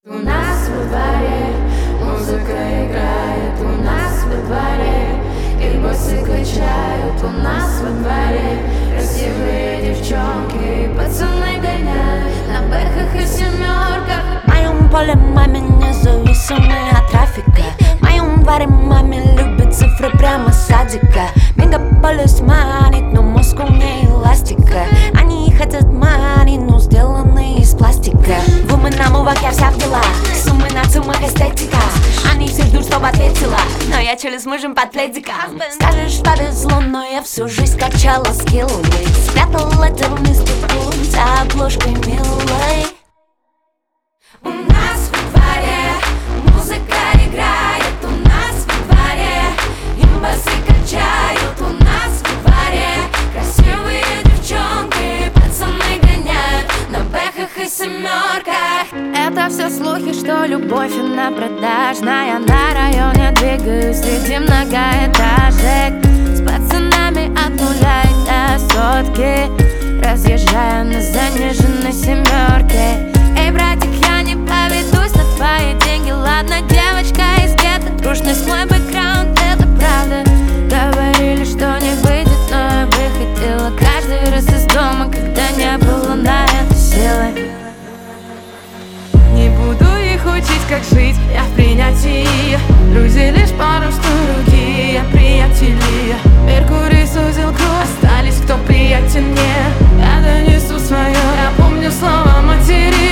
У нас во дворе музыка играет, у нас во дворе и боссы качают, у нас во дворе красивые девчонки и пацаны гоняют на бэхах и семерках. В моем поле маме независимые от трафика. В моем дворе маме любят цифры прямо с садика. Мегаполис манит, но мозг умнее эластика. Они хотят мани, но сделаны из пластика. Вумен на мувах, я вся в делах, суммы на цумах, эстетика. Они все ждут, чтобы ответила, но я челюсть мужем под пледиком. Скажешь, повезло, но я всю жизнь качала скиллы. Спрятал это в миске за обложкой милой. У нас во дворе музыка играет, у нас во дворе им басы качают, у нас во дворе красивые девчонки, пацаны гоняют на бэхах и семерках. Это все слухи, что любовь она продажная. На районе двигаюсь среди многоэтажек с пацанами от нуля и до сотки, разъезжая на заниженной семерке. Эй, братик, я не поведусь на твои деньги. Ладно, девочка из гетто, трушность мой бэкграунд, это правда. Говорили, что не выйдет, но я выходила каждый раз из дома, когда не было на это силы. Не буду их учить, как жить, я в принятии. Друзья лишь пару что руки, я приятели. Меркурий сузил круг, остались кто приятельнее. Я донесу свое, я помню слова матери.